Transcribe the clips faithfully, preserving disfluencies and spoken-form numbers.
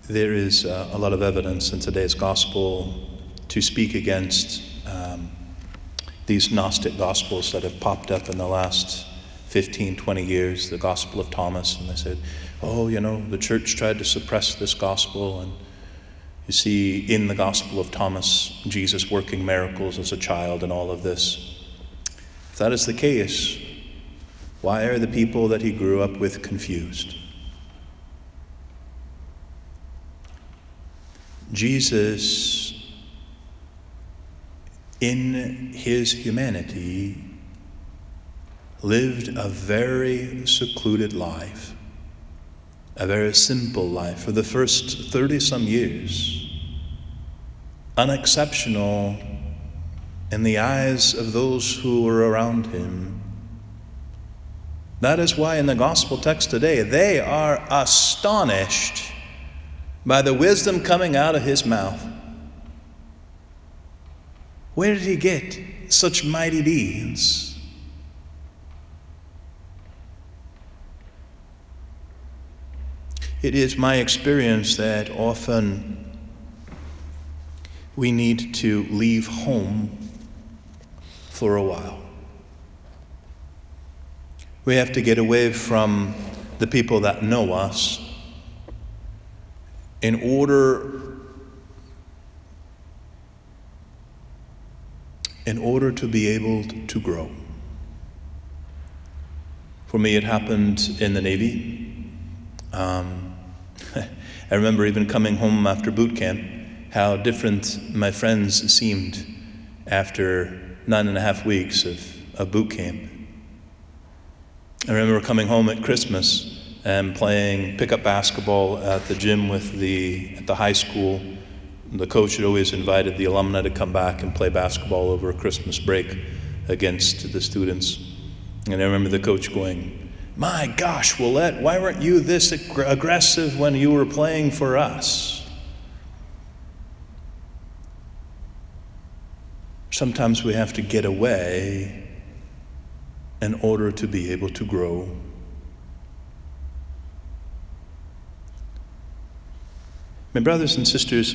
There is uh, a lot of evidence in today's gospel to speak against um, these Gnostic gospels that have popped up in the last fifteen, twenty years, the Gospel of Thomas. And they said, oh, you know, the church tried to suppress this gospel. And you see in the Gospel of Thomas, Jesus working miracles as a child and all of this. If that is the case, why are the people that he grew up with confused? Jesus, in his humanity, lived a very secluded life, a very simple life for the first thirty-some years, unexceptional in the eyes of those who were around him. That is why in the gospel text today, they are astonished by the wisdom coming out of his mouth. Where did he get such mighty deeds? It is my experience that often we need to leave home for a while. We have to get away from the people that know us in order in order to be able to grow. For me, it happened in the Navy. Um, I remember even coming home after boot camp, how different my friends seemed after nine and a half weeks of, of boot camp. I remember coming home at Christmas and playing pickup basketball at the gym with the at the high school. The coach had always invited the alumni to come back and play basketball over a Christmas break against the students. And I remember the coach going, "My gosh, Willette, why weren't you this ag- aggressive when you were playing for us?" Sometimes we have to get away in order to be able to grow. My brothers and sisters,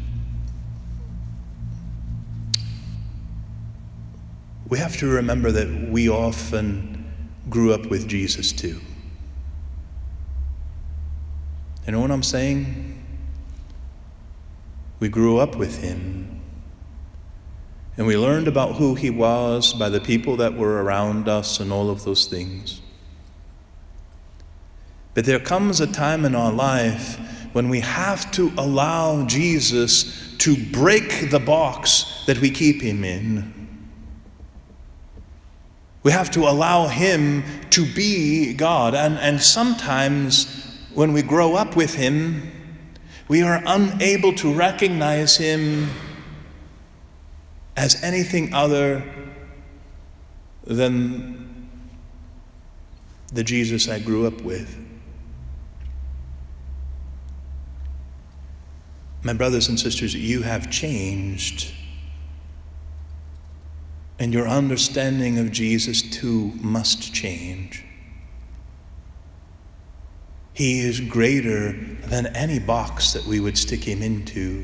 we have to remember that we often grew up with Jesus too. You know what I'm saying? We grew up with him, and we learned about who he was by the people that were around us and all of those things. But there comes a time in our life when we have to allow Jesus to break the box that we keep him in. We have to allow him to be God. And, and sometimes when we grow up with him, we are unable to recognize him as anything other than the Jesus I grew up with. My brothers and sisters, you have changed, and your understanding of Jesus too must change. He is greater than any box that we would stick him into.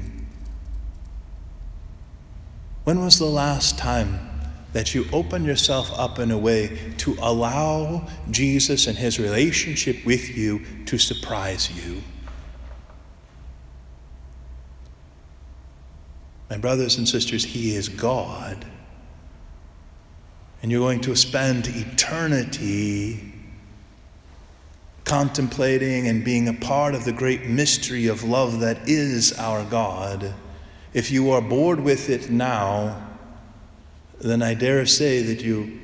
When was the last time that you opened yourself up in a way to allow Jesus and his relationship with you to surprise you? My brothers and sisters, he is God. And you're going to spend eternity contemplating and being a part of the great mystery of love that is our God. If you are bored with it now, then I dare say that you,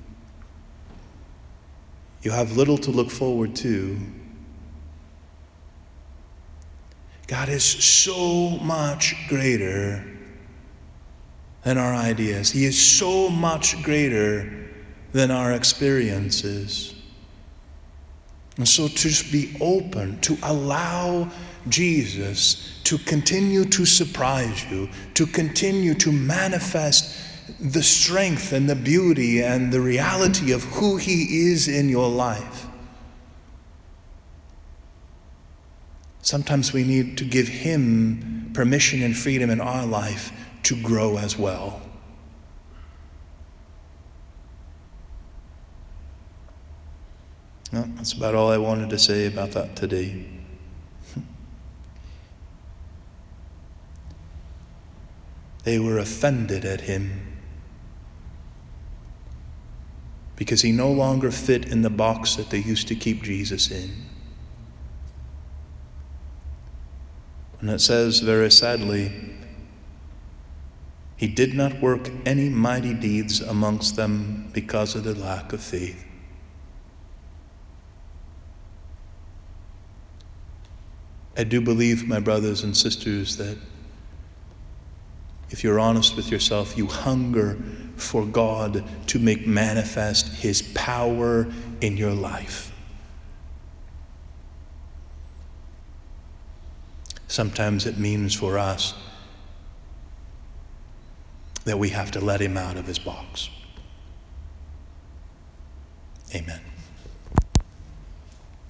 you have little to look forward to. God is so much greater than our ideas. He is so much greater than our experiences. And so to just be open, to allow Jesus to continue to surprise you, to continue to manifest the strength and the beauty and the reality of who he is in your life. Sometimes we need to give him permission and freedom in our life to grow as well. Well, that's about all I wanted to say about that today. They were offended at him because he no longer fit in the box that they used to keep Jesus in. And it says very sadly, he did not work any mighty deeds amongst them because of their lack of faith. I do believe, my brothers and sisters, that if you're honest with yourself, you hunger for God to make manifest his power in your life. Sometimes it means for us that we have to let him out of his box. Amen.